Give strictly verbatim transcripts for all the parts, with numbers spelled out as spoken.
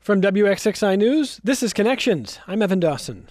From W X X I News, this is Connections. I'm Evan Dawson.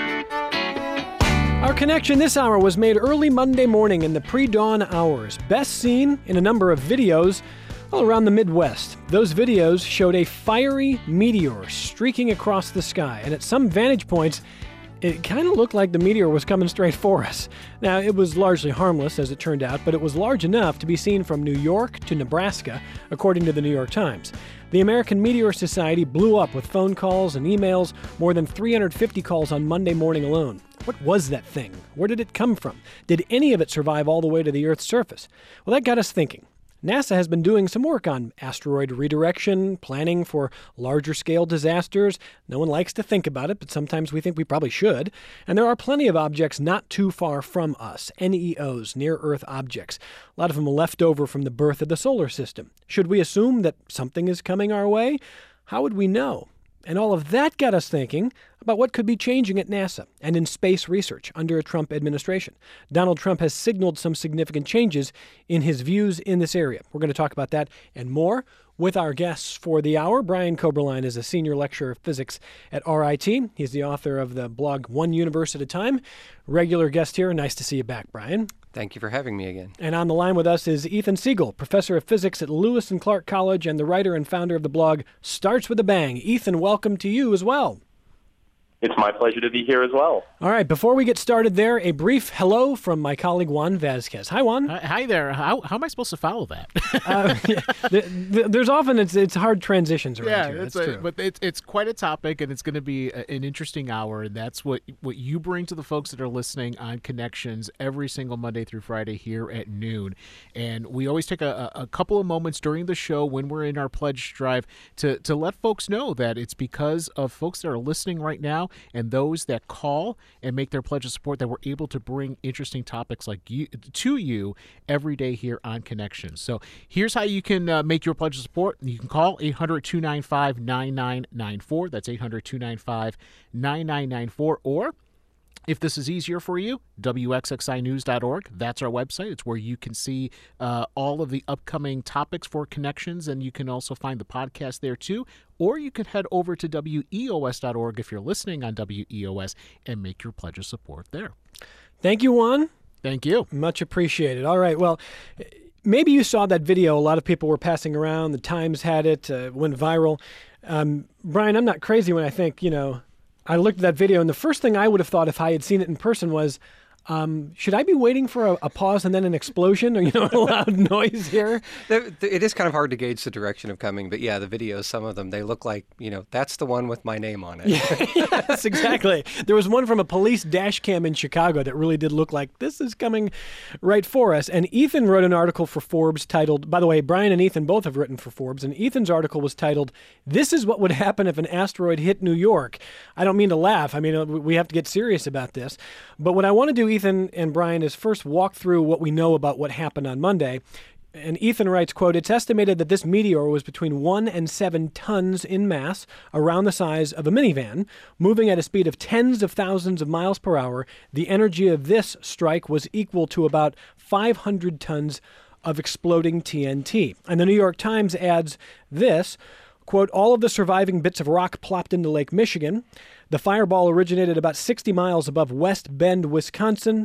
Our connection this hour was made early Monday morning in the pre-dawn hours, best seen in a number of videos all around the Midwest. Those videos showed a fiery meteor streaking across the sky, and at some vantage points, it kind of looked like the meteor was coming straight for us. Now, it was largely harmless, as it turned out, but it was large enough to be seen from New York to Nebraska, according to the New York Times. The American Meteor Society blew up with phone calls and emails, more than three hundred fifty calls on Monday morning alone. What was that thing? Where did it come from? Did any of it survive all the way to the Earth's surface? Well, that got us thinking. NASA has been doing some work on asteroid redirection, planning for larger-scale disasters. No one likes to think about it, but sometimes we think we probably should. And there are plenty of objects not too far from us, N E Os, near-Earth objects. A lot of them are left over from the birth of the solar system. Should we assume that something is coming our way? How would we know? And all of that got us thinking about what could be changing at NASA and in space research under a Trump administration. Donald Trump has signaled some significant changes in his views in this area. We're going to talk about that and more with our guests for the hour. Brian Koberlein is a senior lecturer of physics at R I T. He's the author of the blog One Universe at a Time. Regular guest here. Nice to see you back, Brian. Thank you for having me again. And on the line with us is Ethan Siegel, professor of physics at Lewis and Clark College and the writer and founder of the blog Starts with a Bang. Ethan, welcome to you as well. It's my pleasure to be here as well. All right, before we get started there, a brief hello from my colleague Juan Vasquez. Hi, Juan. Hi, hi there. How how am I supposed to follow that? uh, yeah, the, the, there's often it's it's hard transitions around yeah, here. That's a, true. But it's it's quite a topic, and it's going to be a, an interesting hour. And that's what what you bring to the folks that are listening on Connections every single Monday through Friday here at noon. And we always take a, a couple of moments during the show when we're in our pledge drive to to let folks know that it's because of folks that are listening right now and those that call and make their pledge of support that we're able to bring interesting topics like you to you every day here on Connections. So here's how you can uh, make your pledge of support. You can call eight hundred, two nine five, nine nine nine four. That's eight hundred, two nine five, nine nine nine four. Or if this is easier for you, W X X I news dot org. That's our website. It's where you can see uh, all of the upcoming topics for Connections, and you can also find the podcast there too. Or you can head over to W E O S dot org if you're listening on W E O S and make your pledge of support there. Thank you, Juan. Thank you. Much appreciated. All right, well, maybe you saw that video a lot of people were passing around. The Times had it, uh, went viral. Um, Brian, I'm not crazy when I think, you know, I looked at that video, and the first thing I would have thought if I had seen it in person was, um, should I be waiting for a, a pause and then an explosion or, you know, a loud noise here? It is kind of hard to gauge the direction of coming, but yeah, the videos, some of them, they look like, you know, that's the one with my name on it. Yes, exactly. There was one from a police dash cam in Chicago that really did look like this is coming right for us. And Ethan wrote an article for Forbes titled, by the way, Brian and Ethan both have written for Forbes, and Ethan's article was titled, "This is what would happen if an asteroid hit New York." I don't mean to laugh. I mean, we have to get serious about this. But what I want to do, Ethan and Brian, is first walk through what we know about what happened on Monday. And Ethan writes, quote, "It's estimated that this meteor was between one and seven tons in mass, around the size of a minivan, moving at a speed of tens of thousands of miles per hour. The energy of this strike was equal to about five hundred tons of exploding T N T. And the New York Times adds this, quote, "All of the surviving bits of rock plopped into Lake Michigan. The fireball originated about sixty miles above West Bend, Wisconsin,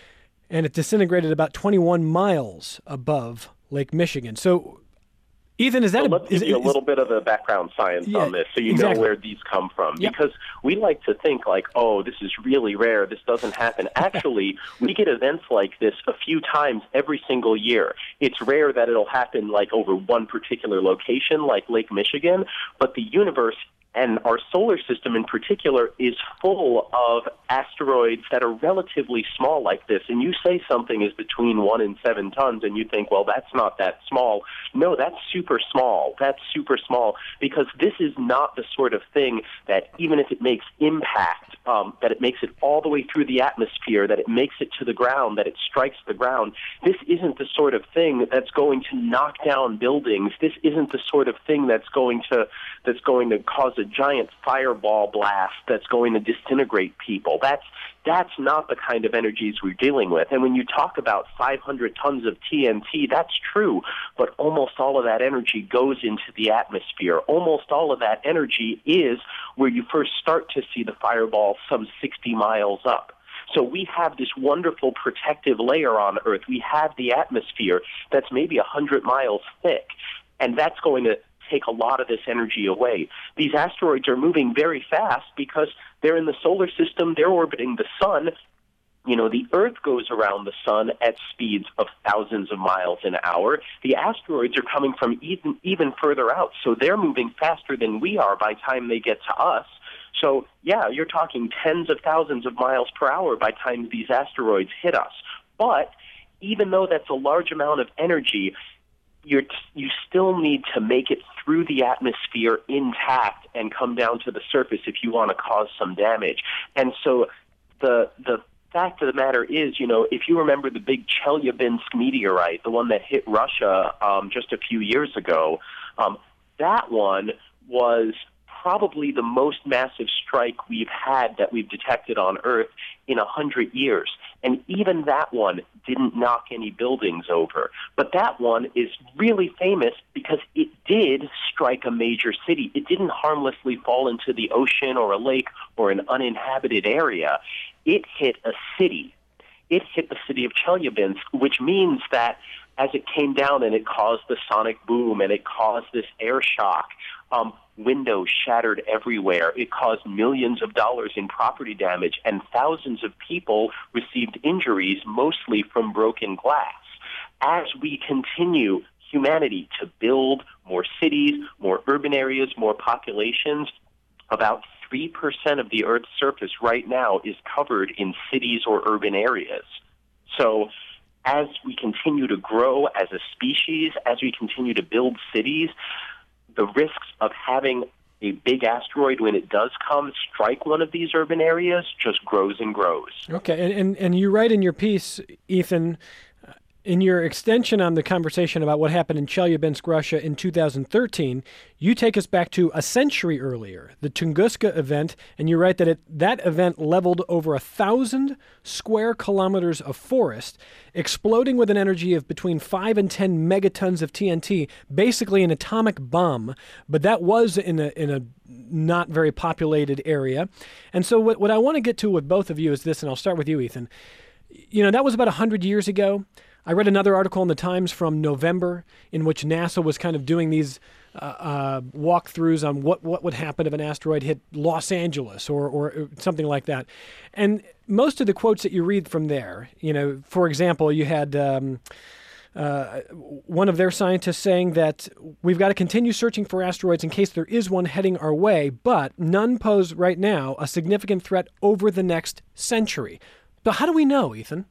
and it disintegrated about twenty-one miles above Lake Michigan." So, Ethan, is that... So a, let's is, give you is, a little bit of the background science yeah, on this so you exactly. know where these come from. Yep. Because we like to think like, oh, this is really rare, this doesn't happen. Actually, we get events like this a few times every single year. It's rare that it'll happen like over one particular location like Lake Michigan, but the universe and our solar system in particular is full of asteroids that are relatively small like this. And you say something is between one and seven tons, and you think, well, that's not that small. No, that's super small. That's super small because this is not the sort of thing that even if it makes impact, um, that it makes it all the way through the atmosphere, that it makes it to the ground, that it strikes the ground. This isn't the sort of thing that's going to knock down buildings. This isn't the sort of thing that's going to that's going to cause a giant fireball blast that's going to disintegrate people. That's that's not the kind of energies we're dealing with. And when you talk about five hundred tons of T N T, that's true, but almost all of that energy goes into the atmosphere. Almost all of that energy is where you first start to see the fireball some sixty miles up. So we have this wonderful protective layer on Earth. We have the atmosphere that's maybe one hundred miles thick, and that's going to take a lot of this energy away. These asteroids are moving very fast because they're in the solar system, they're orbiting the sun. You know, the Earth goes around the sun at speeds of thousands of miles an hour. The asteroids are coming from even, even further out, so they're moving faster than we are by the time they get to us. So, yeah, you're talking tens of thousands of miles per hour by the time these asteroids hit us. But even though that's a large amount of energy, you're, you still need to make it through the atmosphere intact and come down to the surface if you want to cause some damage. And so the the fact of the matter is, you know, if you remember the big Chelyabinsk meteorite, the one that hit Russia um, just a few years ago, um, that one was probably the most massive strike we've had that we've detected on Earth in a hundred years. And even that one didn't knock any buildings over. But that one is really famous because it did strike a major city. It didn't harmlessly fall into the ocean or a lake or an uninhabited area. It hit a city. It hit the city of Chelyabinsk, which means that as it came down and it caused the sonic boom and it caused this air shock, um, windows shattered everywhere. It caused millions of dollars in property damage, and thousands of people received injuries, mostly from broken glass. As we continue, humanity, to build more cities, more urban areas, more populations, about three percent of the Earth's surface right now is covered in cities or urban areas. So as we continue to grow as a species, as we continue to build cities, the risks of having a big asteroid, when it does come, strike one of these urban areas just grows and grows. Okay, and, and, and you write in your piece, Ethan, uh, in your extension on the conversation about what happened in Chelyabinsk, Russia in two thousand thirteen, you take us back to a century earlier, the Tunguska event, and you write that it, that event leveled over a thousand square kilometers of forest, exploding with an energy of between five and ten megatons of T N T, basically an atomic bomb. But that was in a in a not very populated area. And so what, what I want to get to with both of you is this, and I'll start with you, Ethan. You know, that was about one hundred years ago. I read another article in the Times from November in which NASA was kind of doing these uh, uh, walkthroughs on what, what would happen if an asteroid hit Los Angeles or, or something like that. And most of the quotes that you read from there, you know, for example, you had um, uh, one of their scientists saying that we've got to continue searching for asteroids in case there is one heading our way, but none pose right now a significant threat over the next century. But how do we know, Ethan?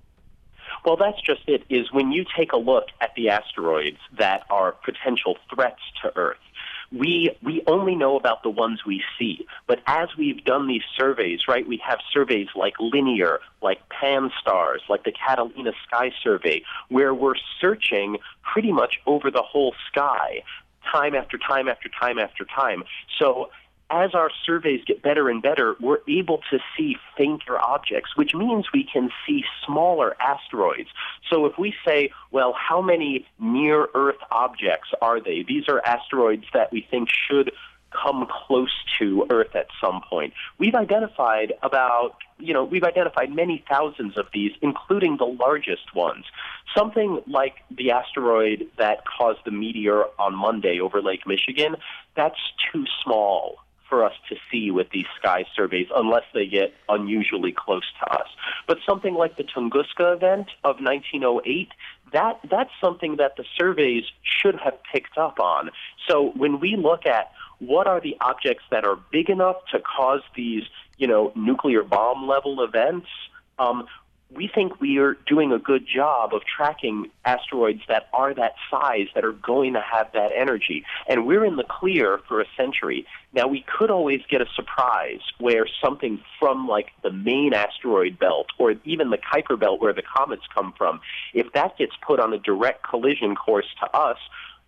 Well, that's just it, is when you take a look at the asteroids that are potential threats to Earth, we we only know about the ones we see. But as we've done these surveys, right, we have surveys like Linear, like Pan-STARRS, like the Catalina Sky Survey, where we're searching pretty much over the whole sky, time after time after time after time. So as our surveys get better and better, we're able to see fainter objects, which means we can see smaller asteroids. So if we say, well, how many near-Earth objects are they? These are asteroids that we think should come close to Earth at some point. We've identified about, you know, we've identified many thousands of these, including the largest ones. Something like the asteroid that caused the meteor on Monday over Lake Michigan, that's too small for us to see with these sky surveys unless they get unusually close to us. But something like the Tunguska event of nineteen oh eight, that that's something that the surveys should have picked up on. So when we look at what are the objects that are big enough to cause these, you know, nuclear bomb level events, um, we think we are doing a good job of tracking asteroids that are that size, that are going to have that energy. And we're in the clear for a century. Now, we could always get a surprise where something from, like, the main asteroid belt or even the Kuiper belt where the comets come from, if that gets put on a direct collision course to us,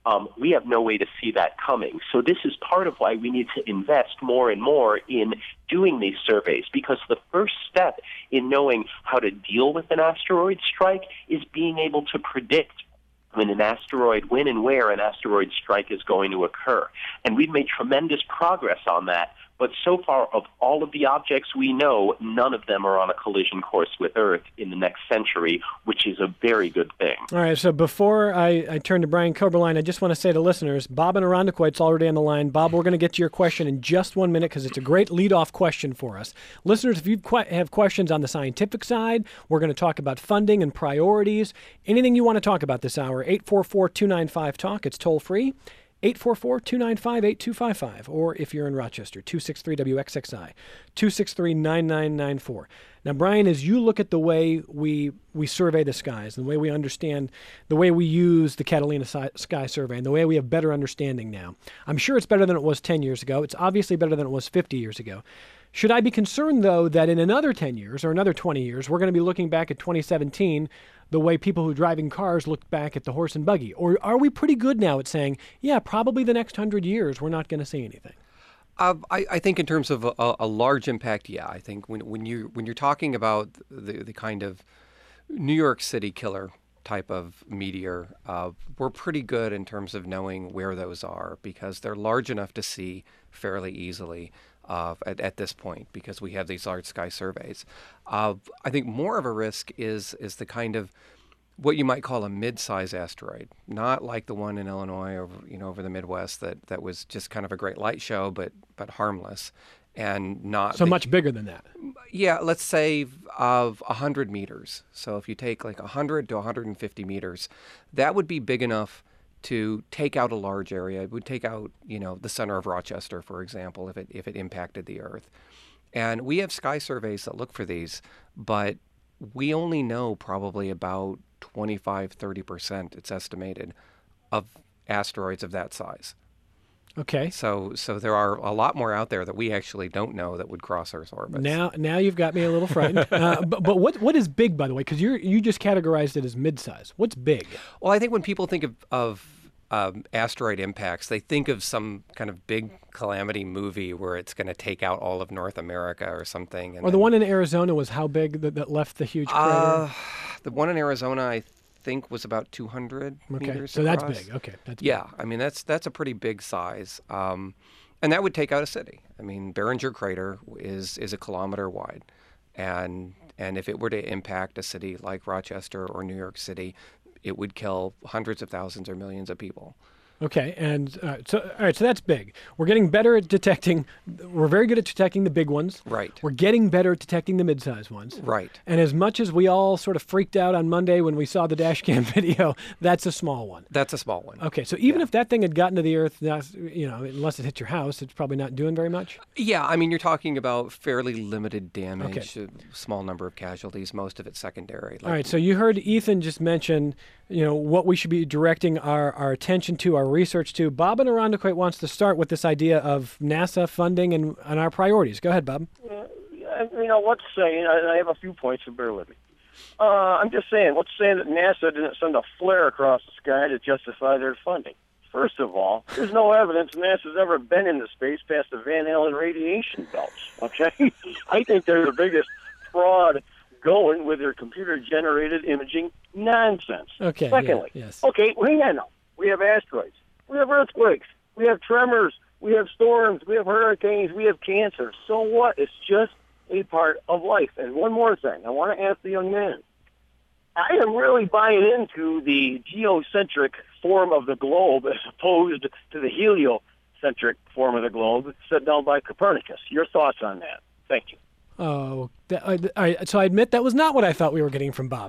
Um, we have no way to see that coming. So this is part of why we need to invest more and more in doing these surveys, because the first step in knowing how to deal with an asteroid strike is being able to predict when an asteroid, when and where an asteroid strike is going to occur. And we've made tremendous progress on that. But so far, of all of the objects we know, none of them are on a collision course with Earth in the next century, which is a very good thing. All right, so before I, I turn to Brian Koberlein, I just want to say to listeners, Bob in Irondequoit's already on the line. Bob, we're going to get to your question in just one minute because it's a great lead-off question for us. Listeners, if you que- have questions on the scientific side, we're going to talk about funding and priorities. Anything you want to talk about this hour, eight four four, two nine five, talk. It's toll-free. eight four four, two nine five, eight two five five, or if you're in Rochester, two six three W X X I, two six three, nine nine nine four. Now, Brian, as you look at the way we we survey the skies, the way we understand, the way we use the Catalina Sky Survey, and the way we have better understanding now, I'm sure it's better than it was ten years ago. It's obviously better than it was fifty years ago. Should I be concerned, though, that in another ten years or another twenty years, we're going to be looking back at twenty seventeen the way people who drive in cars look back at the horse and buggy? Or are we pretty good now at saying, yeah, probably the next hundred years we're not going to see anything? Uh, I, I think in terms of a, a large impact, yeah. I think when when you when you're talking about the the kind of New York City killer type of meteor, uh, we're pretty good in terms of knowing where those are because they're large enough to see fairly easily uh, at, at this point because we have these large sky surveys. Uh, I think more of a risk is is the kind of what you might call a mid-size asteroid, not like the one in Illinois over you know over the Midwest that, that was just kind of a great light show but but harmless. And not so the, much bigger than that. Yeah, let's say of one hundred meters. So if you take like one hundred to one hundred fifty meters, that would be big enough to take out a large area. It would take out, you know, the center of Rochester, for example, if it if it impacted the Earth. And we have sky surveys that look for these, but we only know probably about twenty-five, thirty percent, it's estimated, of asteroids of that size. Okay. So so there are a lot more out there that we actually don't know that would cross Earth's orbit. Now now you've got me a little frightened. uh, but but what what is big, by the way? Because you you just categorized it as mid-size. What's big? Well, I think when people think of, of um, asteroid impacts, they think of some kind of big calamity movie where it's going to take out all of North America or something. And or the then, one in Arizona was how big that, that left the huge crater? Uh, the one in Arizona, I think, was about two hundred okay, meters so across. that's big. Okay, that's yeah. big. I mean that's that's a pretty big size, um, and that would take out a city. I mean, Barringer Crater is is a kilometer wide, and and if it were to impact a city like Rochester or New York City, it would kill hundreds of thousands or millions of people. Okay, and uh, so all right, so that's big. We're getting better at detecting. We're very good at detecting the big ones. Right. We're getting better at detecting the mid-sized ones. Right. And as much as we all sort of freaked out on Monday when we saw the dash cam video, that's a small one. That's a small one. Okay, so even Yeah. if that thing had gotten to the Earth, that's, you know, unless it hit your house, it's probably not doing very much. Yeah, I mean, you're talking about fairly limited damage, Okay. a small number of casualties, most of it secondary. Like, All right, so you heard Ethan just mention, you know, what we should be directing our, our attention to, our research to. Bob in Irondequoit wants to start with this idea of NASA funding and, and our priorities. Go ahead, Bob. Uh, you know, let's say, and I have a few points, so bear with me. Uh, I'm just saying, let's say that NASA didn't send a flare across the sky to justify their funding. First of all, there's no evidence NASA's ever been into space past the Van Allen radiation belts, okay? I think they're the biggest fraud going with their computer-generated imaging nonsense. Okay. Secondly, yeah, yes. okay, well, hang on now. We have asteroids. We have earthquakes. We have tremors. We have storms. We have hurricanes. We have cancer. So what? It's just a part of life. And one more thing. I want to ask the young man. I am really buying into the geocentric form of the globe as opposed to the heliocentric form of the globe set down by Copernicus. Your thoughts on that? Thank you. Oh, that, I, I, so I admit that was not what I thought we were getting from Bob.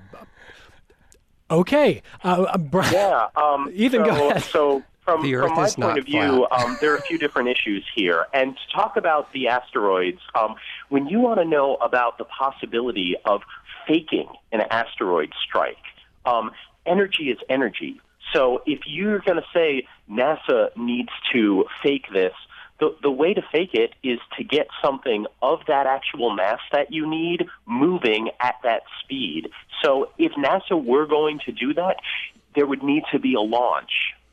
Okay. Uh, uh, Brian, Yeah. Um, Ethan, so, go ahead. So from, The Earth from my is point not of view, flat. um, there are a few different issues here. And to talk about the asteroids, um, when you want to know about the possibility of faking an asteroid strike, um, energy is energy. So if you're going to say NASA needs to fake this, the, the way to fake it is to get something of that actual mass that you need moving at that speed. So if NASA were going to do that, there would need to be a launch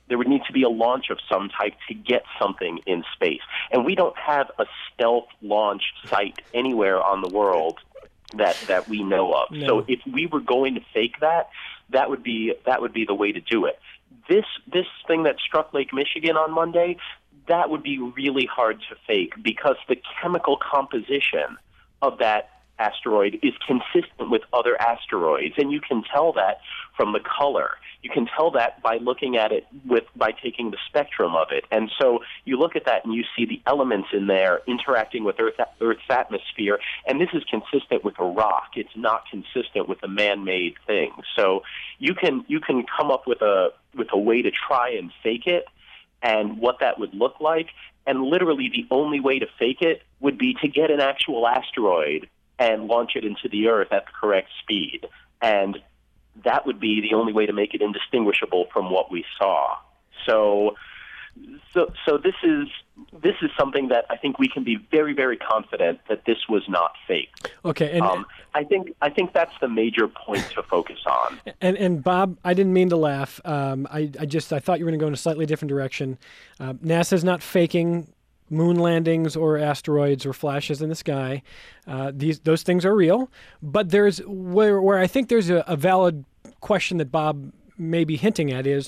There would need to be a launch of some type to get something in space. And we don't have a stealth launch site anywhere on the world that, that we know of. No. So if we were going to fake that, that would be that would be the way to do it. This this thing that struck Lake Michigan on Monday, that would be really hard to fake because the chemical composition of that asteroid is consistent with other asteroids, and you can tell that from the color. You can tell that by looking at it with by taking the spectrum of it. And so you look at that and you see the elements in there interacting with Earth, Earth's atmosphere, and this is consistent with a rock. It's not consistent with a man-made thing. So you can you can come up with a with a way to try and fake it and what that would look like, and literally the only way to fake it would be to get an actual asteroid and launch it into the Earth at the correct speed. And that would be the only way to make it indistinguishable from what we saw. So, so, so this is this is something that I think we can be very, very confident that this was not fake. Okay, and um, I think I think that's the major point to focus on. and and Bob, I didn't mean to laugh. Um, I I just I thought you were going to go in a slightly different direction. Uh, NASA's not faking moon landings or asteroids or flashes in the sky. Uh, these those things are real, but there's where where I think there's a, a valid question that Bob may be hinting at is,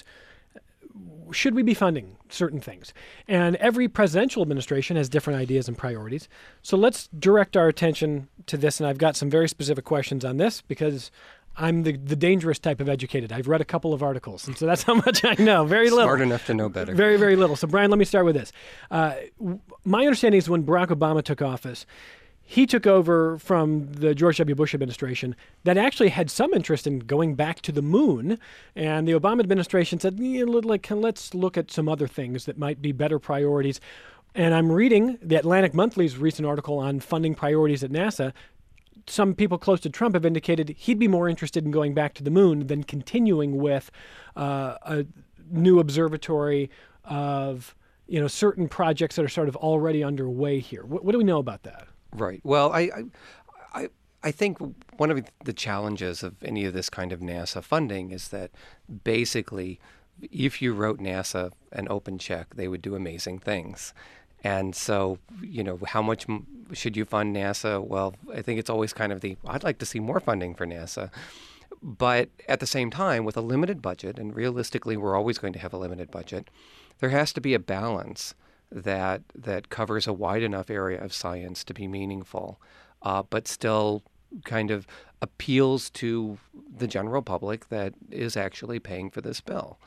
should we be funding certain things? And every presidential administration has different ideas and priorities. So let's direct our attention to this, and I've got some very specific questions on this because I'm the, the dangerous type of educated. I've read a couple of articles, and so that's how much I know. Very little. Smart enough to know better. Very, very little. So, Brian, let me start with this. Uh, my understanding is when Barack Obama took office, he took over from the George W. Bush administration that actually had some interest in going back to the moon. And the Obama administration said, yeah, like, let's look at some other things that might be better priorities. And I'm reading the Atlantic Monthly's recent article on funding priorities at NASA. Some people close to Trump have indicated he'd be more interested in going back to the moon than continuing with uh, a new observatory of, you know, certain projects that are sort of already underway here. What, what do we know about that? Right. Well, I, I, I, I think one of the challenges of any of this kind of NASA funding is that basically, if you wrote NASA an open check, they would do amazing things. And so, you know, how much m- should you fund NASA? Well, I think it's always kind of the, I'd like to see more funding for NASA. But at the same time, with a limited budget, and realistically, we're always going to have a limited budget, there has to be a balance that that covers a wide enough area of science to be meaningful, uh, but still kind of appeals to the general public that is actually paying for this bill.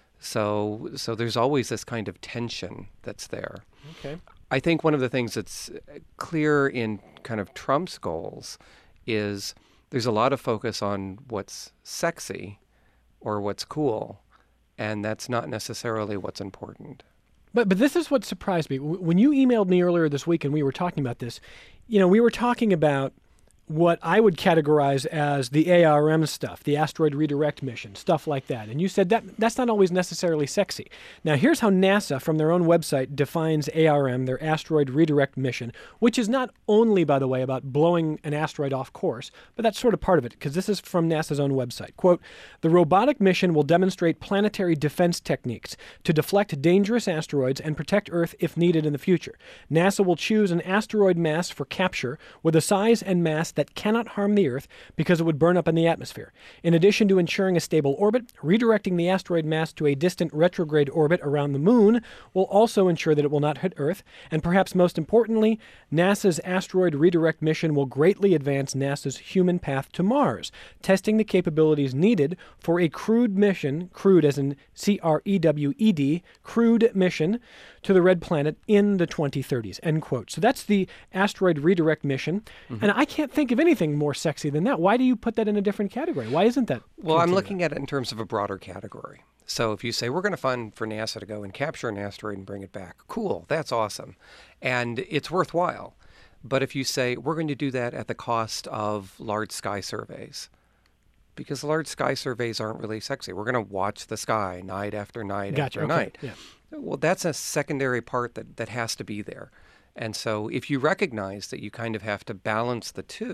So, so there's always this kind of tension that's there. Okay. I think one of the things that's clear in kind of Trump's goals is there's a lot of focus on what's sexy or what's cool, and that's not necessarily what's important. But but this is what surprised me. When you emailed me earlier this week and we were talking about this, you know, we were talking about what I would categorize as the A R M stuff, the asteroid redirect mission, stuff like that. And you said that that's not always necessarily sexy. Now, here's how NASA, from their own website, defines A R M, their asteroid redirect mission, which is not only, by the way, about blowing an asteroid off course, but that's sort of part of it, because this is from NASA's own website. Quote, the robotic mission will demonstrate planetary defense techniques to deflect dangerous asteroids and protect Earth if needed in the future. NASA will choose an asteroid mass for capture with a size and mass that cannot harm the Earth because it would burn up in the atmosphere. In addition to ensuring a stable orbit, redirecting the asteroid mass to a distant retrograde orbit around the Moon will also ensure that it will not hit Earth. And perhaps most importantly, NASA's asteroid redirect mission will greatly advance NASA's human path to Mars, testing the capabilities needed for a crewed mission, crewed as in C R E W E D, crewed mission to the Red Planet in the twenty thirties, end quote. So that's the asteroid redirect mission. Mm-hmm. And I can't think of anything more sexy than that. Why do you put that in a different category? Why isn't that? Well, I'm looking at it in terms of a broader category. So if you say we're going to fund for NASA to go and capture an asteroid and bring it back, cool, that's awesome. And it's worthwhile. But if you say we're going to do that at the cost of large sky surveys, because large sky surveys aren't really sexy. We're going to watch the sky night after night gotcha. after Okay. night. Yeah. Well, that's a secondary part that, that has to be there. And so if you recognize that you kind of have to balance the two,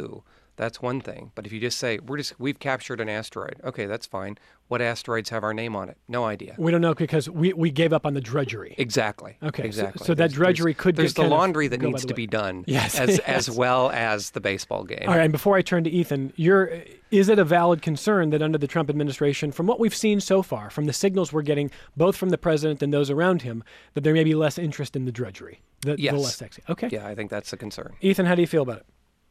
that's one thing. But if you just say, we're just, we've captured an asteroid, okay, that's fine. What asteroids have our name on it? No idea. We don't know because we, we gave up on the drudgery. Exactly. Okay, so- Exactly. so that There's- drudgery there's, could There's get the kind of laundry that go by needs the to way. be done Yes, as, yes. as well as the baseball game. All right, and before I turn to Ethan, you're, is it a valid concern that under the Trump administration, from what we've seen so far, from the signals we're getting, both from the president and those around him, that there may be less interest in the drudgery, the, Yes. the less sexy? Okay. Yeah, I think that's a concern. Ethan, how do you feel about it?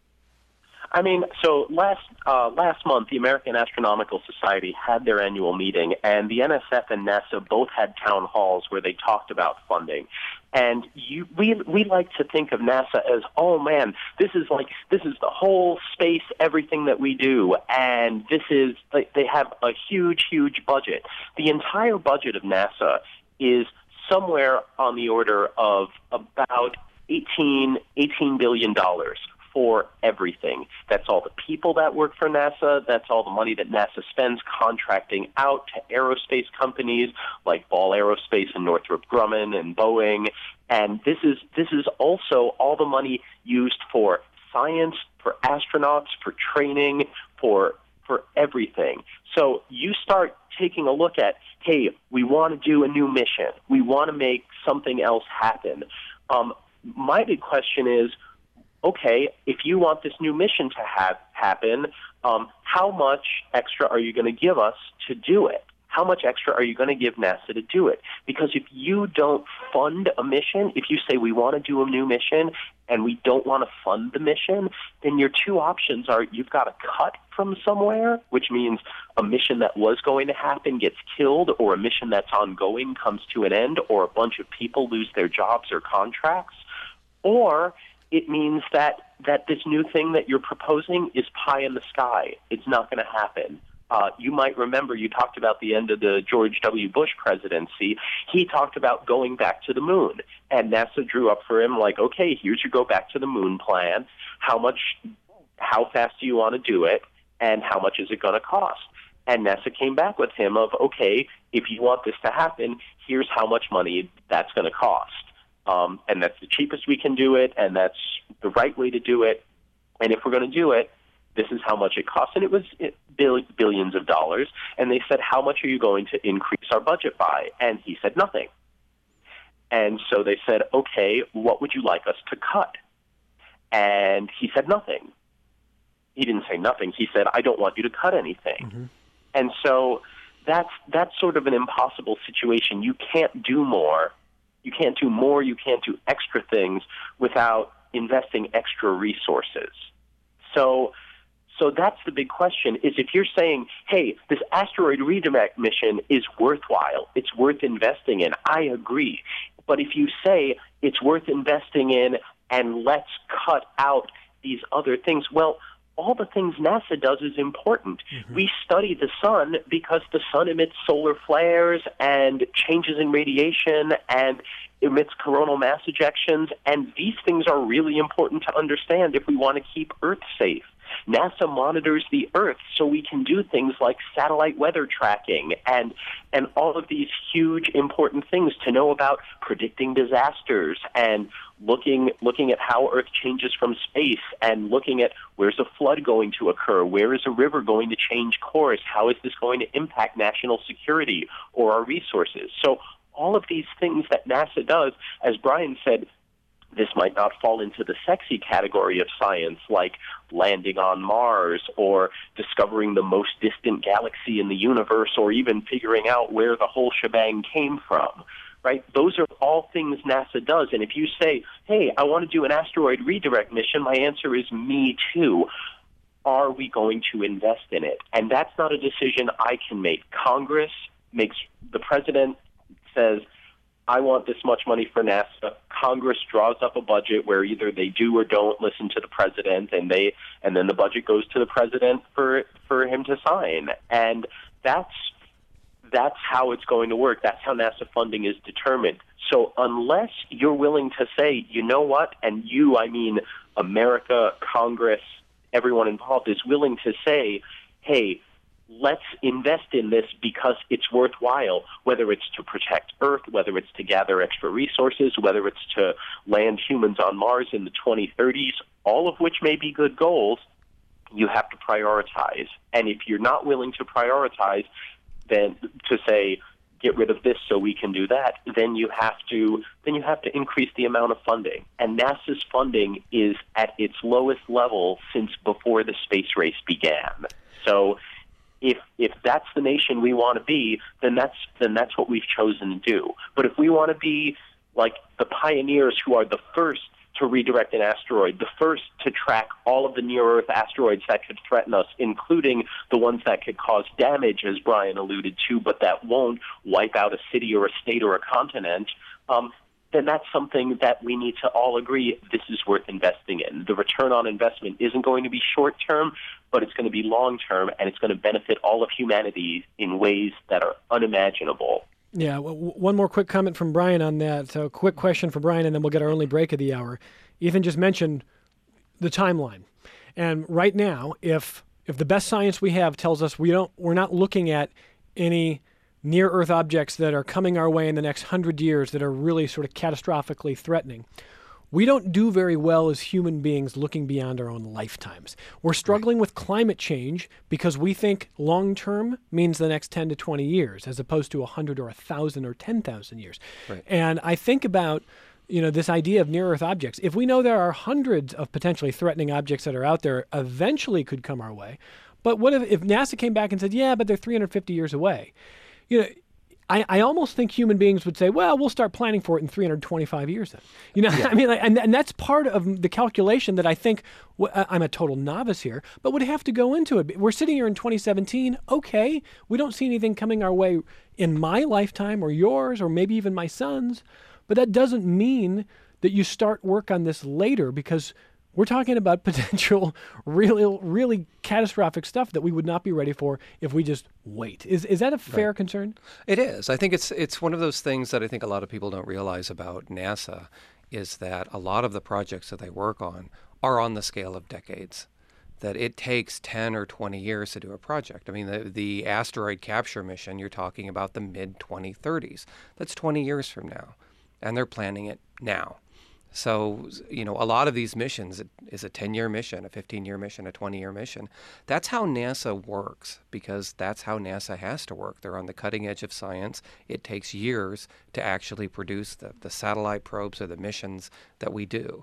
I mean, so last uh, last month, the American Astronomical Society had their annual meeting, and the N S F and NASA both had town halls where they talked about funding. And you, we we like to think of NASA as, oh man, this is like this is the whole space, everything that we do, and this is they, they have a huge, huge budget. The entire budget of NASA is somewhere on the order of about eighteen billion dollars for everything. That's all the people that work for NASA. That's all the money that NASA spends contracting out to aerospace companies like Ball Aerospace and Northrop Grumman and Boeing. And this is this is also all the money used for science, for astronauts, for training, for for everything. So you start taking a look at, hey, we want to do a new mission. We want to make something else happen. Um, my big question is, okay, if you want this new mission to have happen, um, how much extra are you going to give us to do it? How much extra are you going to give NASA to do it? Because if you don't fund a mission, if you say we want to do a new mission and we don't want to fund the mission, then your two options are you've got to cut from somewhere, which means a mission that was going to happen gets killed, or a mission that's ongoing comes to an end, or a bunch of people lose their jobs or contracts, or it means that, that this new thing that you're proposing is pie in the sky. It's not going to happen. Uh, you might remember you talked about the end of the George W. Bush presidency. He talked about going back to the moon, and NASA drew up for him like, okay, here's your go back to the moon plan. How much, how fast do you want to do it, and how much is it going to cost? And NASA came back with him of, okay, if you want this to happen, here's how much money that's going to cost. Um, and that's the cheapest we can do it, and that's the right way to do it. And if we're going to do it, this is how much it costs. And it was bill- billions of dollars. And they said, how much are you going to increase our budget by? And he said, nothing. And so they said, okay, what would you like us to cut? And he said, nothing. He didn't say nothing. He said, I don't want you to cut anything. Mm-hmm. And so that's that's sort of an impossible situation. You can't do more. You can't do more, you can't do extra things without investing extra resources. So so that's the big question, is if you're saying, hey, this asteroid redirect mission is worthwhile, it's worth investing in, I agree. But if you say it's worth investing in and let's cut out these other things, well, all the things NASA does is important. Mm-hmm. We study the sun because the sun emits solar flares and changes in radiation and emits coronal mass ejections, and these things are really important to understand if we want to keep Earth safe. NASA monitors the Earth so we can do things like satellite weather tracking and and all of these huge important things to know about predicting disasters and looking looking at how Earth changes from space and looking at where's a flood going to occur, where is a river going to change course, how is this going to impact national security or our resources. So all of these things that NASA does, as Brian said, this might not fall into the sexy category of science like landing on Mars or discovering the most distant galaxy in the universe or even figuring out where the whole shebang came from, right? Those are all things NASA does. And if you say, hey, I want to do an asteroid redirect mission, my answer is me too. Are we going to invest in it? And that's not a decision I can make. Congress makes, the president says, I want this much money for NASA. Congress draws up a budget where either they do or don't listen to the president, and they and then the budget goes to the president for for him to sign. And that's that's how it's going to work. That's how NASA funding is determined. So unless you're willing to say, you know what, and you, I mean America, Congress, everyone involved is willing to say, hey, let's invest in this because it's worthwhile, whether it's to protect Earth, whether it's to gather extra resources, whether it's to land humans on Mars in the twenty thirties, all of which may be good goals. you have to prioritize. And if you're not willing to prioritize, then to say, get rid of this so we can do that, then you have to then you have to increase the amount of funding. And NASA's funding is at its lowest level since before the space race began. So if if that's the nation we want to be, then that's then that's what we've chosen to do. But if we want to be like the pioneers who are the first to redirect an asteroid, the first to track all of the near-Earth asteroids that could threaten us, including the ones that could cause damage, as Brian alluded to, but that won't wipe out a city or a state or a continent, um, then that's something that we need to all agree this is worth investing in. The return on investment isn't going to be short-term, but it's going to be long-term, and it's going to benefit all of humanity in ways that are unimaginable. Yeah, w- one more quick comment from Brian on that. So, quick question for Brian, and then we'll get our only break of the hour. Ethan just mentioned the timeline, and right now, if if the best science we have tells us we don't, we're not looking at any near-Earth objects that are coming our way in the next hundred years that are really sort of catastrophically threatening. We don't do very well as human beings looking beyond our own lifetimes. We're struggling with climate change because we think long-term means the next ten to twenty years as opposed to one hundred or one thousand or ten thousand years. Right. And I think about, you know, this idea of near-Earth objects. If we know there are hundreds of potentially threatening objects that are out there eventually could come our way, but what if, if NASA came back and said, yeah, but they're three hundred fifty years away? You know, I, I almost think human beings would say, well, we'll start planning for it in three hundred twenty-five years then. You know, yeah. I mean, like, and, and that's part of the calculation that I think, well, I'm a total novice here, but would have to go into it. We're sitting here in twenty seventeen. Okay, we don't see anything coming our way in my lifetime or yours or maybe even my son's, but that doesn't mean that you start work on this later, because we're talking about potential really, really catastrophic stuff that we would not be ready for if we just wait. Is is that a fair right. concern? It is. I think it's it's one of those things that I think a lot of people don't realize about NASA is that a lot of the projects that they work on are on the scale of decades. That it takes ten or twenty years to do a project. I mean, the, the asteroid capture mission, you're talking about the mid twenty thirties. That's twenty years from now, and they're planning it now. So, you know, a lot of these missions is a ten-year mission, a fifteen-year mission, a twenty-year mission. That's how NASA works, because that's how NASA has to work. They're on the cutting edge of science. It takes years to actually produce the, the satellite probes or the missions that we do.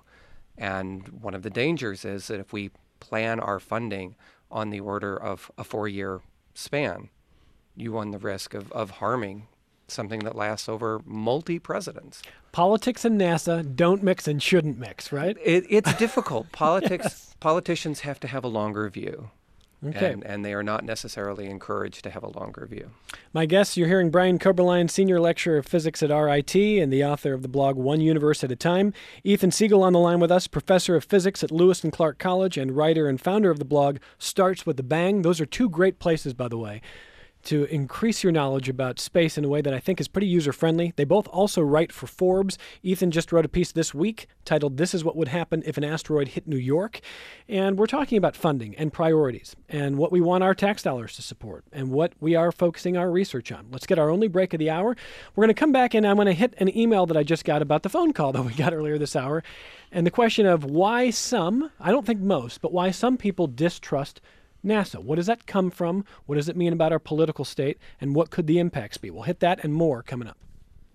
And one of the dangers is that if we plan our funding on the order of a four-year span, you run the risk of, of harming something that lasts over multi-presidents. Politics and NASA don't mix and shouldn't mix, right? It, it's difficult. Politics, yes. Politicians have to have a longer view. Okay. And, and they are not necessarily encouraged to have a longer view. My guests, you're hearing Brian Koberlein, Senior Lecturer of Physics at R I T and the author of the blog One Universe at a Time. Ethan Siegel on the line with us, Professor of Physics at Lewis and Clark College and writer and founder of the blog Starts with a Bang. Those are two great places, by the way, to increase your knowledge about space in a way that I think is pretty user-friendly. They both also write for Forbes. Ethan just wrote a piece this week titled This is What Would Happen If an Asteroid Hit New York. And we're talking about funding and priorities and what we want our tax dollars to support and what we are focusing our research on. Let's get our only break of the hour. We're going to come back and I'm going to hit an email that I just got about the phone call that we got earlier this hour. And the question of why some, I don't think most, but why some people distrust NASA. What does that come from? What does it mean about our political state? And what could the impacts be? We'll hit that and more coming up.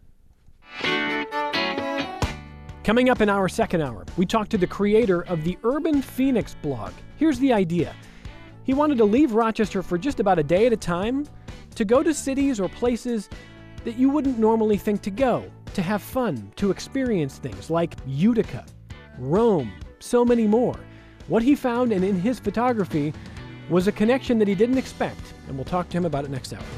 Coming up in our second hour, we talk to the creator of the Urban Phoenix blog. Here's the idea. He wanted to leave Rochester for just about a day at a time to go to cities or places that you wouldn't normally think to go, to have fun, to experience things like Utica, Rome, so many more. What he found and in his photography was a connection that he didn't expect, and we'll talk to him about it next hour.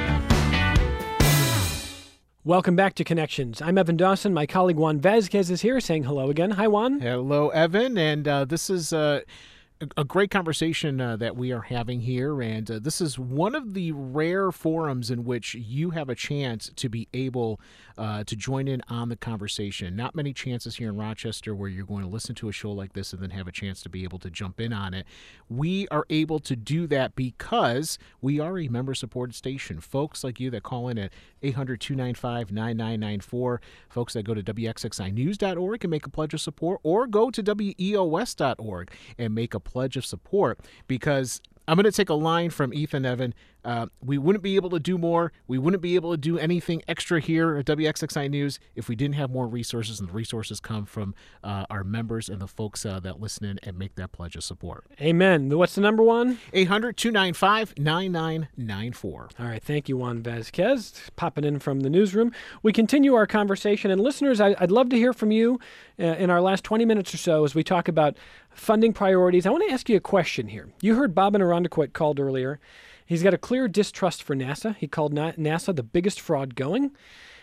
Welcome back to Connections. I'm Evan Dawson. My colleague Juan Vazquez is here saying hello again. Hi, Juan. Hello, Evan. And uh, this is uh, a great conversation uh, that we are having here. And uh, this is one of the rare forums in which you have a chance to be able uh, to join in on the conversation. Not many chances here in Rochester where you're going to listen to a show like this and then have a chance to be able to jump in on it. We are able to do that because we are a member-supported station. Folks like you that call in at eight hundred, two nine five, nine nine nine four, folks that go to W X X I news dot org and make a pledge of support, or go to W E O S dot org and make a pledge of support, because I'm going to take a line from Ethan Evan. Uh, we wouldn't be able to do more. We wouldn't be able to do anything extra here at W X X I News if we didn't have more resources, and the resources come from uh, our members and the folks uh, that listen in and make that pledge of support. Amen. What's the number one? eight hundred, two nine five, nine nine nine four. All right. Thank you, Juan Vasquez, popping in from the newsroom. We continue our conversation. And listeners, I, I'd love to hear from you uh, in our last twenty minutes or so as we talk about funding priorities. I want to ask you a question here. You heard Bob Irondequoit called earlier. He's got a clear distrust for NASA. He called NASA the biggest fraud going.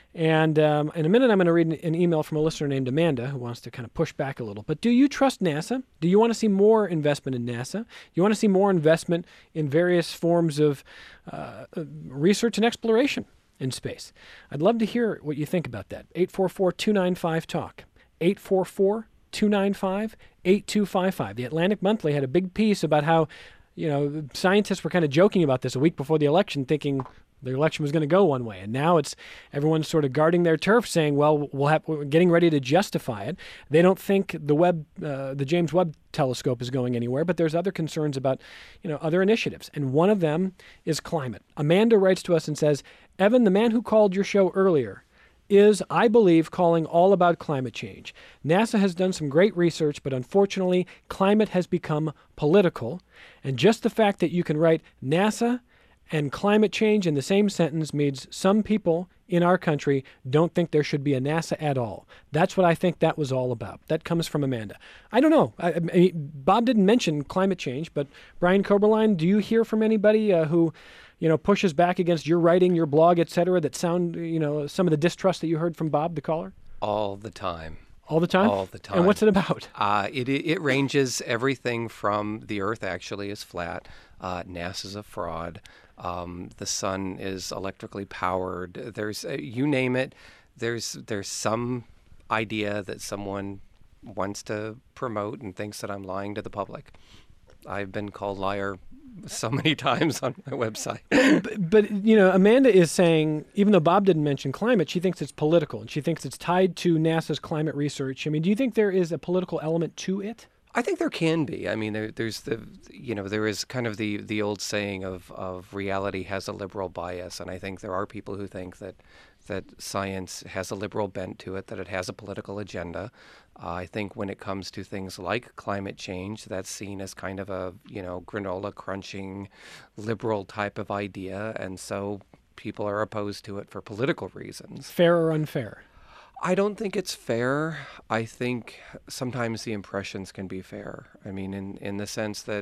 And um, in a minute, I'm going to read an, an email from a listener named Amanda who wants to kind of push back a little. But do you trust NASA? Do you want to see more investment in NASA? Do you want to see more investment in various forms of uh, research and exploration in space? I'd love to hear what you think about that. eight four four, two nine five, talk. eight four four, two nine five, eight two five five. The Atlantic Monthly had a big piece about how, you know, scientists were kind of joking about this a week before the election, thinking the election was going to go one way. And now it's everyone's sort of guarding their turf, saying, well, we'll have, we're getting ready to justify it. They don't think the Webb, uh, the James Webb telescope is going anywhere, but there's other concerns about, you know, other initiatives. And one of them is climate. Amanda writes to us and says, Evan, the man who called your show earlier is, I believe, calling all about climate change. NASA has done some great research, but unfortunately, climate has become political. And just the fact that you can write NASA and climate change in the same sentence means some people in our country don't think there should be a NASA at all. That's what I think that was all about. That comes from Amanda. I don't know. I, I mean, Bob didn't mention climate change, but Brian Koberlein, do you hear from anybody uh, who, you know, pushes back against your writing, your blog, et cetera, that sound, you know, some of the distrust that you heard from Bob, the caller? All the time. All the time? All the time. And what's it about? Uh, it, it ranges everything from the Earth actually is flat, uh, NASA's a fraud, um, the sun is electrically powered. There's, uh, you name it, there's there's some idea that someone wants to promote and thinks that I'm lying to the public. I've been called liar so many times on my website. but, but, you know, Amanda is saying, even though Bob didn't mention climate, she thinks it's political, and she thinks it's tied to NASA's climate research. I mean, do you think there is a political element to it? I think there can be. I mean, there, there's the, you know, there is kind of the, the old saying of, of reality has a liberal bias, and I think there are people who think that that science has a liberal bent to it, that it has a political agenda. Uh, I think when it comes to things like climate change, that's seen as kind of a, you know, granola crunching liberal type of idea, and so people are opposed to it for political reasons. Fair or unfair? I don't think it's fair. I think sometimes the impressions can be fair. I mean, in, in the sense that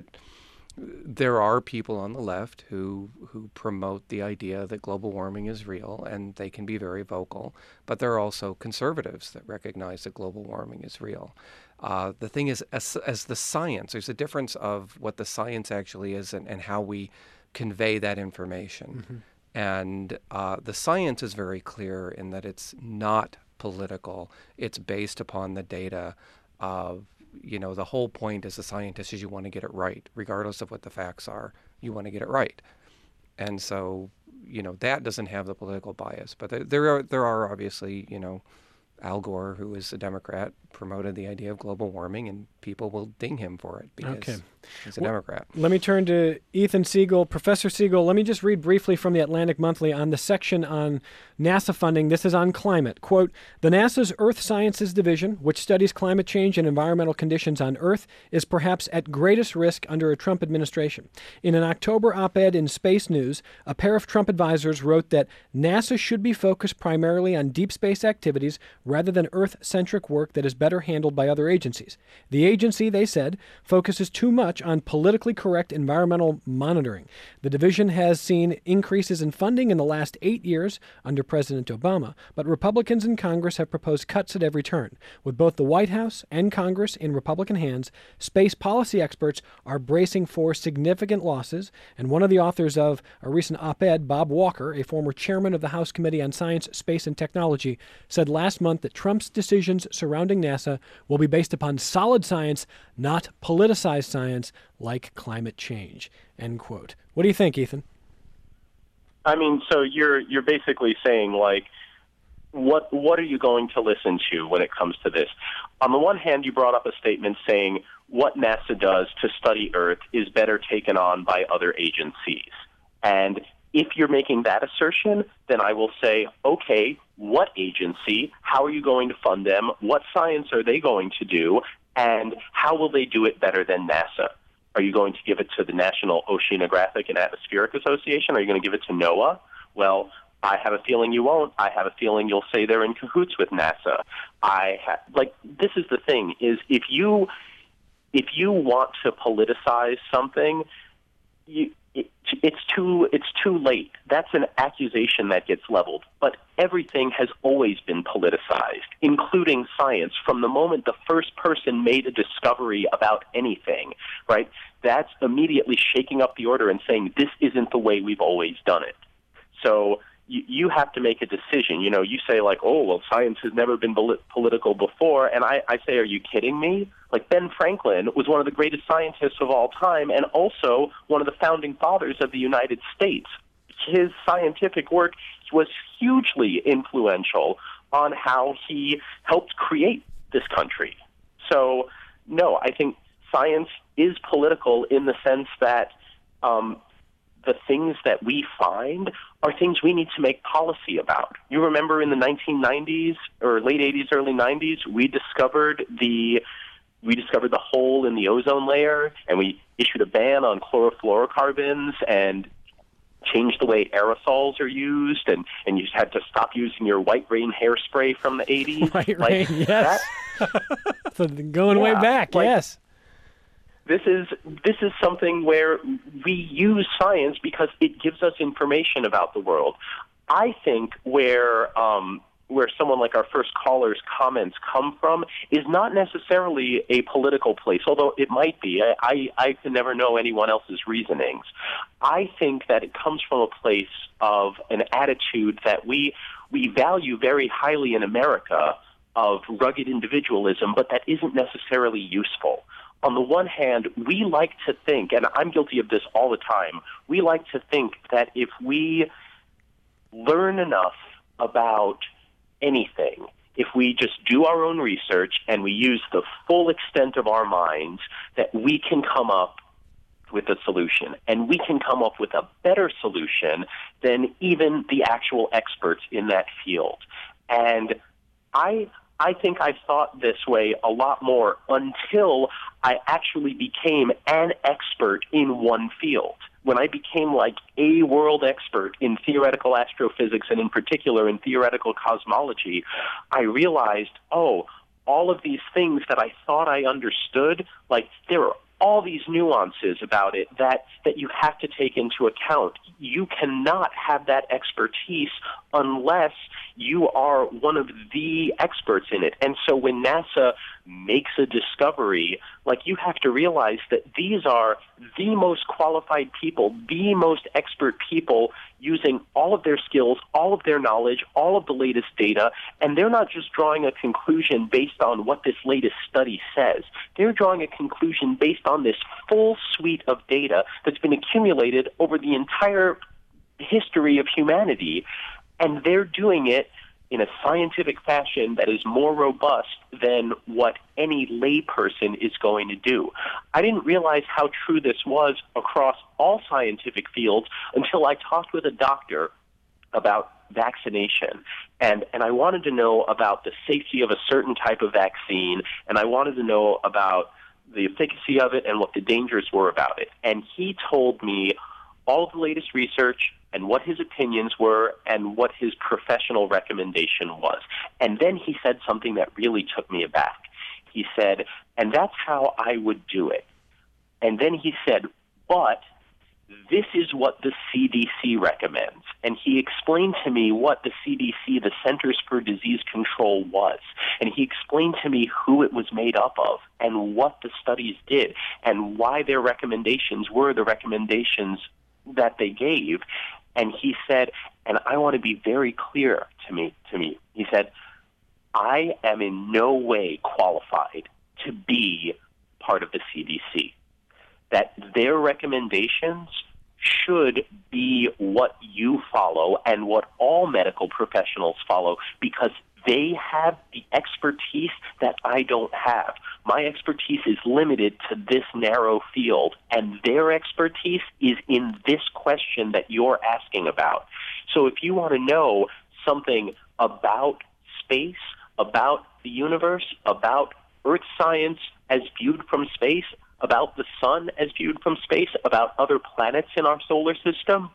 there are people on the left who who promote the idea that global warming is real, and they can be very vocal. But there are also conservatives that recognize that global warming is real. Uh, the thing is, as, as the science, there's a difference of what the science actually is and, and how we convey that information. Mm-hmm. And uh, the science is very clear in that it's not political. It's based upon the data of, you know, the whole point as a scientist is you want to get it right, regardless of what the facts are. You want to get it right. And so, you know, that doesn't have the political bias. But there, there are there are obviously, you know, Al Gore, who is a Democrat, promoted the idea of global warming, and people will ding him for it because okay. he's a well, Democrat. Let me turn to Ethan Siegel. Professor Siegel, let me just read briefly from the Atlantic Monthly on the section on NASA funding. This is on climate. Quote, the NASA's Earth Sciences Division, which studies climate change and environmental conditions on Earth, is perhaps at greatest risk under a Trump administration. In an October op-ed in Space News, a pair of Trump advisors wrote that NASA should be focused primarily on deep space activities rather than Earth-centric work that is better handled by other agencies. The agency, they said, focuses too much on politically correct environmental monitoring. The division has seen increases in funding in the last eight years under President Obama, but Republicans in Congress have proposed cuts at every turn. With both the White House and Congress in Republican hands, space policy experts are bracing for significant losses, and one of the authors of a recent op-ed, Bob Walker, a former chairman of the House Committee on Science, Space, and Technology, said last month that Trump's decisions surrounding NASA will be based upon solid science, not politicized science like climate change. End quote. What do you think, Ethan? I mean, so you're you're basically saying, like, what what are you going to listen to when it comes to this? On the one hand, you brought up a statement saying what NASA does to study Earth is better taken on by other agencies. And if you're making that assertion, then I will say, okay, what agency? How are you going to fund them? What science are they going to do? And how will they do it better than NASA? Are you going to give it to the National Oceanographic and Atmospheric Association? Are you going to give it to NOAA? Well, I have a feeling you won't. I have a feeling you'll say they're in cahoots with NASA. I ha- like this is the thing: is if you if you want to politicize something, you, it, it's too it's too late. That's an accusation that gets leveled. But everything has always been politicized, including science. From the moment the first person made a discovery about anything, right? That's immediately shaking up the order and saying this isn't the way we've always done it. So you, you have to make a decision. You know, you say like, oh, well, science has never been poli- political before. And I, I say, are you kidding me? Like Ben Franklin was one of the greatest scientists of all time and also one of the founding fathers of the United States. His scientific work was hugely influential on how he helped create this country. So, no, I think science is political in the sense that um, the things that we find are things we need to make policy about. You remember in the nineteen nineties or late eighties, early nineties, we discovered the we discovered the hole in the ozone layer, and we issued a ban on chlorofluorocarbons and changed the way aerosols are used, and, and you had to stop using your White Rain hairspray from the eighties. White like, Rain, yes. So going yeah, way back, like, yes. This is this is something where we use science because it gives us information about the world. I think where um, where someone like our first caller's comments come from is not necessarily a political place, although it might be. I, I, I can never know anyone else's reasonings. I think that it comes from a place of an attitude that we we value very highly in America of rugged individualism, but that isn't necessarily useful. On the one hand, we like to think, and I'm guilty of this all the time, we like to think that if we learn enough about anything, if we just do our own research and we use the full extent of our minds, that we can come up with a solution. And we can come up with a better solution than even the actual experts in that field. And I I think I've thought this way a lot more until I actually became an expert in one field. When I became like a world expert in theoretical astrophysics and in particular in theoretical cosmology, I realized, oh, all of these things that I thought I understood, like there are all these nuances about it that, that you have to take into account. You cannot have that expertise unless you are one of the experts in it. And so when NASA makes a discovery, like you have to realize that these are the most qualified people, the most expert people using all of their skills, all of their knowledge, all of the latest data, and they're not just drawing a conclusion based on what this latest study says. They're drawing a conclusion based on this full suite of data that's been accumulated over the entire history of humanity, and they're doing it in a scientific fashion that is more robust than what any layperson is going to do. I didn't realize how true this was across all scientific fields until I talked with a doctor about vaccination. And, and I wanted to know about the safety of a certain type of vaccine, and I wanted to know about the efficacy of it and what the dangers were about it. And he told me all of the latest research and what his opinions were and what his professional recommendation was. And then he said something that really took me aback. He said, and that's how I would do it. And then he said, but this is what the C D C recommends. And he explained to me what the C D C, the Centers for Disease Control, was. And he explained to me who it was made up of and what the studies did and why their recommendations were the recommendations that they gave. And he said, and I want to be very clear to me, to me, he said, I am in no way qualified to be part of the C D C. That their recommendations should be what you follow and what all medical professionals follow, because they have the expertise that I don't have. My expertise is limited to this narrow field, and their expertise is in this question that you're asking about. So if you want to know something about space, about the universe, about Earth science as viewed from space, about the sun as viewed from space, about other planets in our solar system,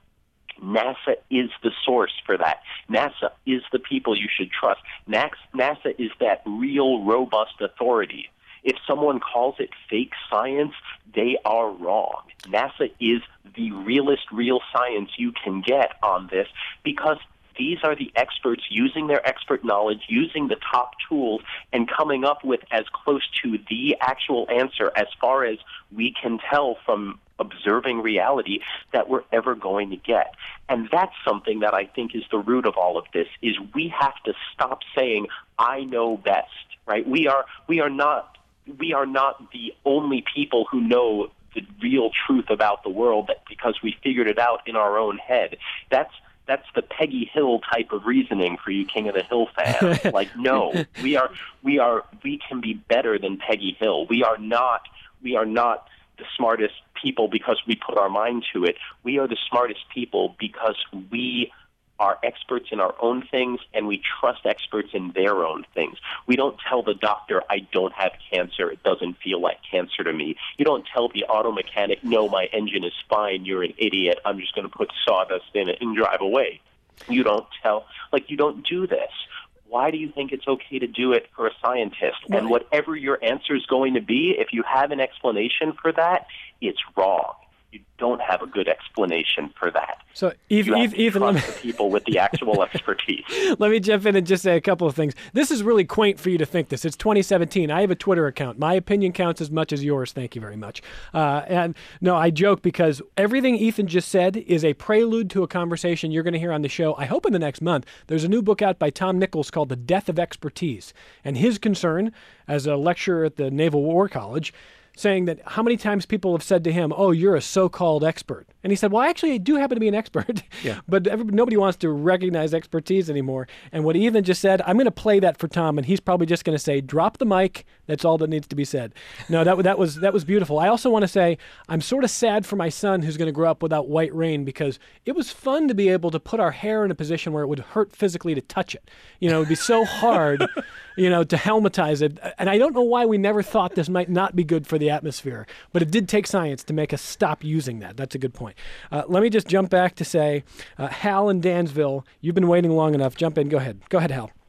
NASA is the source for that. NASA is the people you should trust. NASA is that real, robust authority. If someone calls it fake science, they are wrong. NASA is the realest real science you can get on this, because these are the experts using their expert knowledge, using the top tools, and coming up with as close to the actual answer as far as we can tell from observing reality that we're ever going to get. And that's something that I think is the root of all of this, is we have to stop saying, I know best, right? We are, we are not, we are not the only people who know the real truth about the world that because we figured it out in our own head. That's That's the Peggy Hill type of reasoning for you King of the Hill fans. Like, no, we are, we are, we can be better than Peggy Hill. We are not, we are not the smartest people because we put our mind to it. We are the smartest people because we are experts in our own things, and we trust experts in their own things. We don't tell the doctor, I don't have cancer, it doesn't feel like cancer to me. You don't tell the auto mechanic, no, my engine is fine, you're an idiot, I'm just going to put sawdust in it and drive away. You don't tell, like, you don't do this. Why do you think it's okay to do it for a scientist? And whatever your answer is going to be, if you have an explanation for that, it's wrong. You don't have a good explanation for that. So, Ethan, you have to Ethan, trust let me, the people with the actual expertise. Let me jump in and just say a couple of things. This is really quaint for you to think this. It's twenty seventeen. I have a Twitter account. My opinion counts as much as yours. Thank you very much. Uh, and no, I joke because everything Ethan just said is a prelude to a conversation you're going to hear on the show, I hope in the next month. There's a new book out by Tom Nichols called The Death of Expertise. And his concern as a lecturer at the Naval War College, saying that how many times people have said to him, oh, you're a so-called expert. And he said, well, actually, I do happen to be an expert. Yeah. But every, nobody wants to recognize expertise anymore. And what Ethan just said, I'm going to play that for Tom, and he's probably just going to say, drop the mic. That's all that needs to be said. No, that, that was that was beautiful. I also want to say I'm sort of sad for my son who's going to grow up without white rain, because it was fun to be able to put our hair in a position where it would hurt physically to touch it. You know, it would be so hard, you know, to helmetize it. And I don't know why we never thought this might not be good for the atmosphere, but it did take science to make us stop using that. That's a good point. Uh, let me just jump back to say, uh, Hal in Dansville, you've been waiting long enough. Jump in. Go ahead. Go ahead, Hal.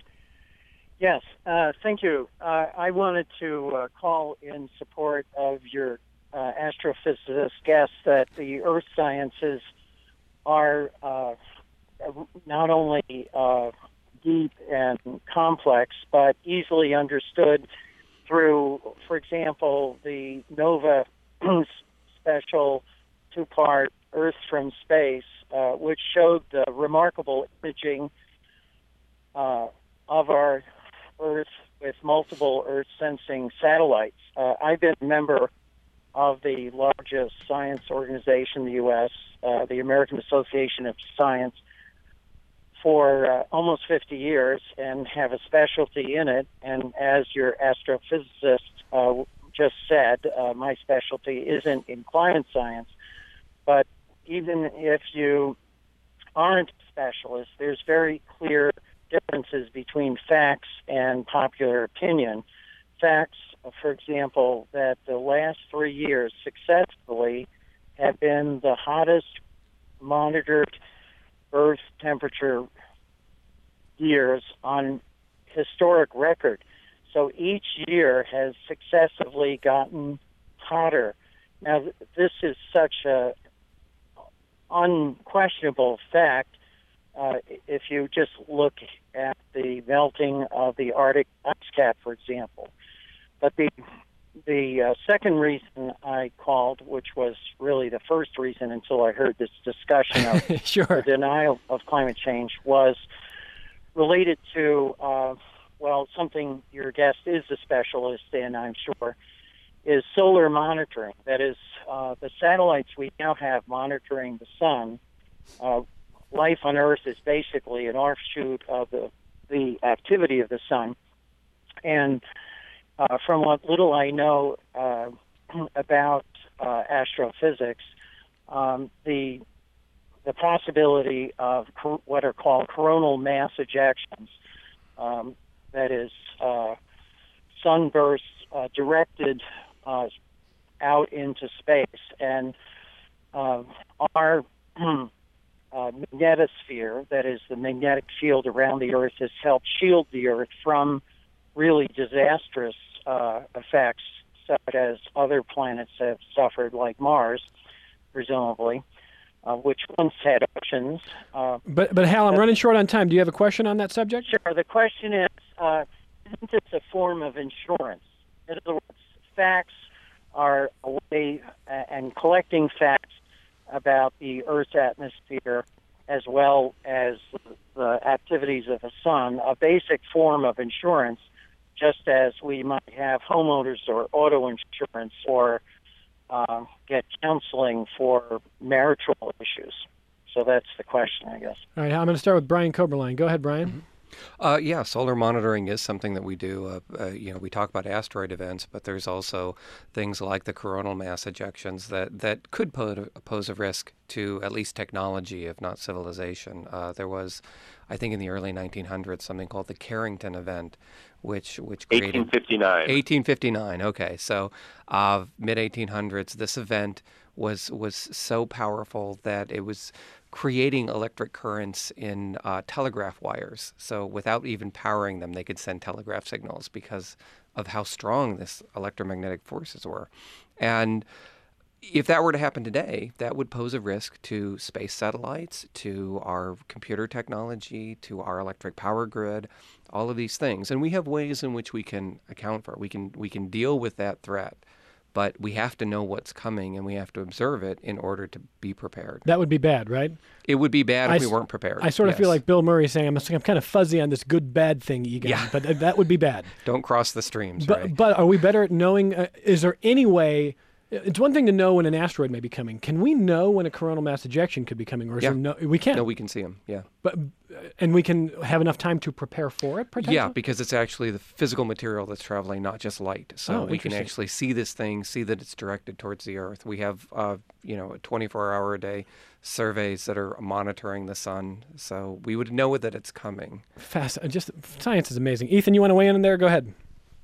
Yes, uh, thank you. Uh, I wanted to uh, call in support of your uh, astrophysicist guest that the earth sciences are uh, not only uh, deep and complex, but easily understood through, for example, the NOVA special two-part Earth from Space, uh, which showed the remarkable imaging uh, of our Earth with multiple Earth-sensing satellites. Uh, I've been a member of the largest science organization in the U S, uh, the American Association of Science, for uh, almost fifty years and have a specialty in it. And as your astrophysicist uh, just said, uh, my specialty isn't in climate science. But even if you aren't a specialist, there's very clear differences between facts and popular opinion. Facts, for example, that the last three years successfully have been the hottest monitored Earth temperature years on historic record. So each year has successively gotten hotter. Now, this is such a unquestionable fact. Uh, if you just look at the melting of the Arctic ice cap, for example. But the the uh, second reason I called, which was really the first reason until I heard this discussion of sure. the denial of climate change, was related to, uh, well, something your guest is a specialist in, I'm sure, is solar monitoring. That is, uh, the satellites we now have monitoring the sun. Uh, life on Earth is basically an offshoot of the, the activity of the sun. And uh, from what little I know uh, about uh, astrophysics, um, the the possibility of cor- what are called coronal mass ejections, um, that is, uh, sunbursts uh, directed uh, out into space, and uh, our uh, magnetosphere, that is the magnetic field around the Earth, has helped shield the Earth from really disastrous uh, effects, such as other planets have suffered, like Mars, presumably, uh, which once had oceans. Uh, but, but Hal, I'm running short on time. Do you have a question on that subject? Sure. The question is, uh, isn't this a form of insurance? In other words, facts are a way, uh, and collecting facts about the Earth's atmosphere as well as the activities of the sun, a basic form of insurance, just as we might have homeowners or auto insurance or uh, get counseling for marital issues. So that's the question, I guess. All right, I'm going to start with Brian Koberlein. Go ahead, Brian. Mm-hmm. Uh, yeah, solar monitoring is something that we do. Uh, uh, you know, we talk about asteroid events, but there's also things like the coronal mass ejections that, that could pose, pose a risk to at least technology, if not civilization. Uh, there was, I think in the early nineteen hundreds, something called the Carrington event, which which created... eighteen fifty-nine. eighteen fifty-nine, okay. So uh, mid eighteen hundreds, this event was was so powerful that it was creating electric currents in uh, telegraph wires. So without even powering them, they could send telegraph signals because of how strong this electromagnetic forces were. And if that were to happen today, that would pose a risk to space satellites, to our computer technology, to our electric power grid, all of these things. And we have ways in which we can account for it. We can, we can deal with that threat. But we have to know what's coming, and we have to observe it in order to be prepared. That would be bad, right? It would be bad if I we s- weren't prepared. I sort of yes. feel like Bill Murray saying, I'm, I'm kind of fuzzy on this good-bad thing you got, Yeah. but th- that would be bad. Don't cross the streams, But, right? but are we better at knowing, uh, is there any way, it's one thing to know when an asteroid may be coming. Can we know when a coronal mass ejection could be coming? Or is Yeah. there no, we can. No, we can see them, yeah. But, and we can have enough time to prepare for it, potentially? Yeah, because it's actually the physical material that's traveling, not just light. So Oh, we can interesting. actually see this thing, see that it's directed towards the Earth. We have, uh, you know, twenty-four hour a day surveys that are monitoring the sun. So we would know that it's coming. Fast, uh, just science is amazing. Ethan, you want to weigh in there? Go ahead.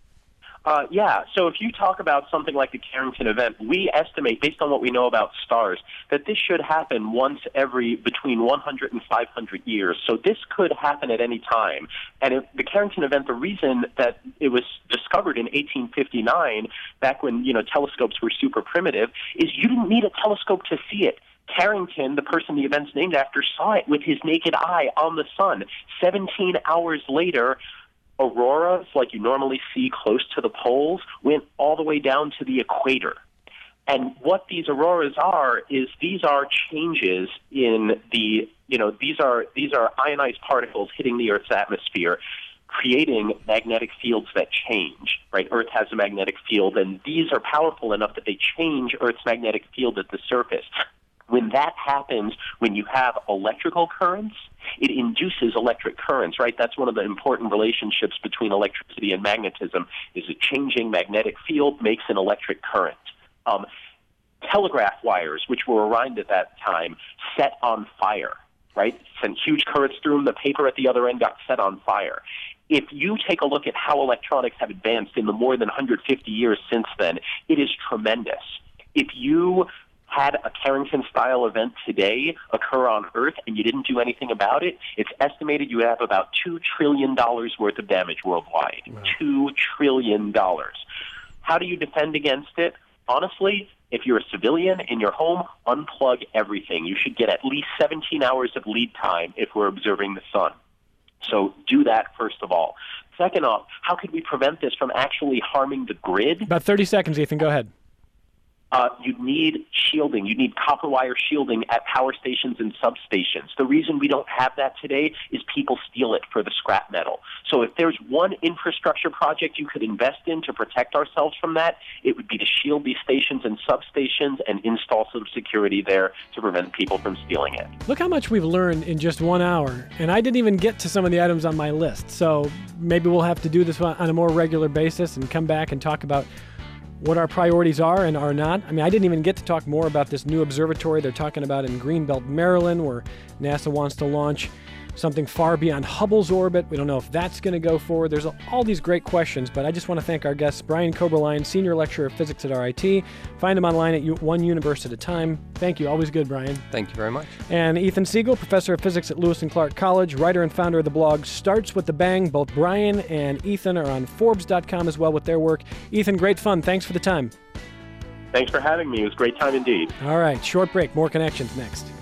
Uh, yeah, so if you talk about something like the Carrington event, we estimate, based on what we know about stars, that this should happen once every between one hundred and five hundred years. So this could happen at any time. And if the Carrington event, the reason that it was discovered in eighteen fifty-nine, back when, you know, telescopes were super primitive, is you didn't need a telescope to see it. Carrington, the person the event's named after, saw it with his naked eye on the sun. seventeen hours later, auroras, like you normally see close to the poles, went all the way down to the equator. And what these auroras are is these are changes in the, you know, these are these are ionized particles hitting the Earth's atmosphere, creating magnetic fields that change, right? Earth has a magnetic field, and these are powerful enough that they change Earth's magnetic field at the surface. When that happens, when you have electrical currents, it induces electric currents, right? That's one of the important relationships between electricity and magnetism, is a changing magnetic field makes an electric current. Um, telegraph wires, which were around at that time, set on fire, right? Sent huge currents through them. The paper at the other end got set on fire. If you take a look at how electronics have advanced in the more than one hundred fifty years since then, it is tremendous. If you had a Carrington-style event today occur on Earth and you didn't do anything about it, it's estimated you would have about two trillion dollars worth of damage worldwide. Wow. two trillion dollars. How do you defend against it? Honestly, if you're a civilian in your home, unplug everything. You should get at least seventeen hours of lead time if we're observing the sun. So do that first of all. Second off, how could we prevent this from actually harming the grid? About thirty seconds, Ethan. Go ahead. Uh, you need shielding. You need copper wire shielding at power stations and substations. The reason we don't have that today is people steal it for the scrap metal. So if there's one infrastructure project you could invest in to protect ourselves from that, it would be to shield these stations and substations and install some security there to prevent people from stealing it. Look how much we've learned in just one hour, and I didn't even get to some of the items on my list. So maybe we'll have to do this on a more regular basis and come back and talk about what our priorities are and are not. I mean, I didn't even get to talk more about this new observatory they're talking about in Greenbelt, Maryland, where NASA wants to launch something far beyond Hubble's orbit. We don't know if that's going to go forward. There's all these great questions, but I just want to thank our guests, Brian Koberlein, Senior Lecturer of Physics at R I T. Find him online at One Universe at a Time. Thank you. Always good, Brian. Thank you very much. And Ethan Siegel, Professor of Physics at Lewis and Clark College, writer and founder of the blog Starts with the Bang. Both Brian and Ethan are on Forbes dot com as well with their work. Ethan, great fun. Thanks for the time. Thanks for having me. It was a great time indeed. All right, short break. More Connections next.